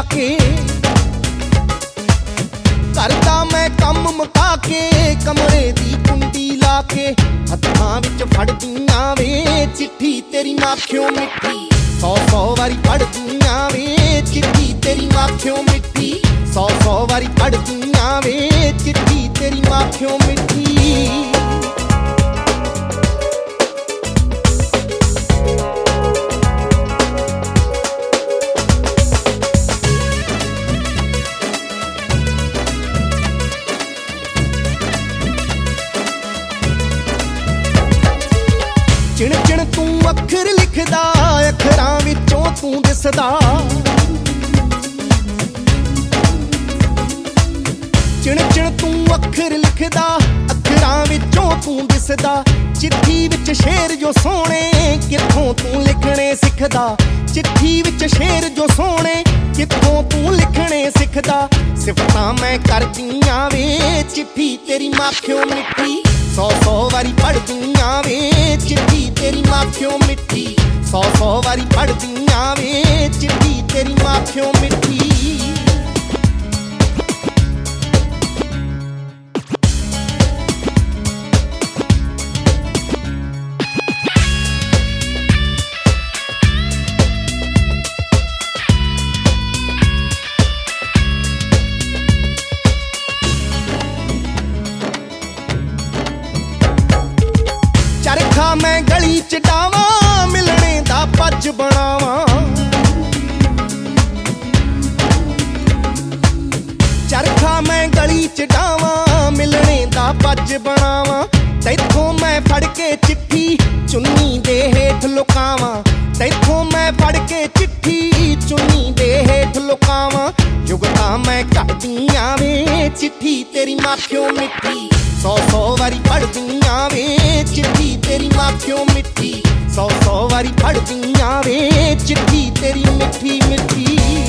के। करदा मैं कम मुका के कमरे दी कुंडी ला के, हत्थां विच फड़दियां वे चिट्ठी तेरी माखियों मिट्टी। 100 वारी पढ़दियां वे चिट्ठी तेरी माखियों मिट्टी। 100 वारी पढ़दियां वे चिट्ठी तेरी माखियों मिट्टी। चिण चिण तू अखर लिखदा, अखरां विचों तू दिसदा। चिण चिण तू अखर लिखदा, अखरां विचों तू दिसदा। चिट्ठी विच शेर जो सोहणे कित्थों तू लिखणे सिखदा। चिट्ठी विच शेर जो सोहणे कित्थों तू लिखणे सिखदा। सिफतां मैं करदियां वे चिट्ठी तेरी माखियों मिट्टी। 100 वारी पढ़दियां वे चिट्ठी तेरी माखियों मिट्टी। 100 वारी पढ़दियां वे चिट्ठी तेरी माखियों मिट्टी। चरखा मैं गली च डावां, मिलने दा पज बनावां। चरखा मैं गली च डावां, मिलने दा पज बनावां। तैथों मैं फड़ के चिट्ठी चुन्नी दे हेठ लुकावां। तैथों मैं फड़ के चिट्ठी चुन्नी दे हेठ लुकावां। जुगता मैं करदियां वे चिट्ठी तेरी माखियों मिट्टी। 100 वारी पढ़दियां वे चिट्ठी तेरी माखियों मिट्टी। 100 वारी पढ़दियां वे चिट्ठी तेरी मिट्ठी मिट्ठी।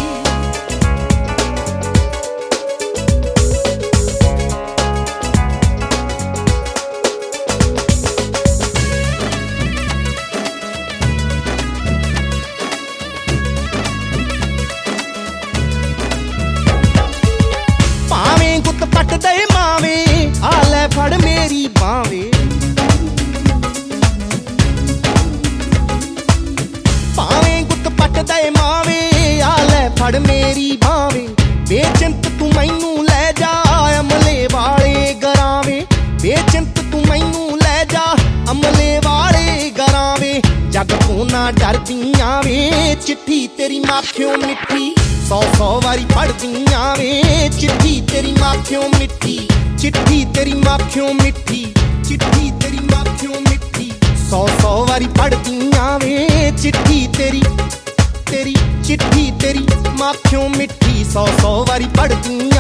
भावें गुत पट दे मावे, आ लै फड़ मेरी बावे। भावें गुत पट दे मावे, आ लै फड़ मेरी बावे। बेचिंत तू मैनू लै जा अमले वाले गरावे। बेचिंत तू मैनू लै जा अमले वाले गरावे। जग तू ना डरदियां वे चिट्ठी तेरी माखियों मिट्टी। 100 वारी पढ़दियां वे चिट्ठी तेरी माखियों मिट्टी। चिट्ठी तेरी माखियों मिट्टी। चिट्ठी तेरी माखियों मिट्टी। 100 वारी पढ़दियां वे चिट्ठी तेरी तेरी चिट्ठी तेरी माखियों मिट्टी। 100 वारी पढ़दियां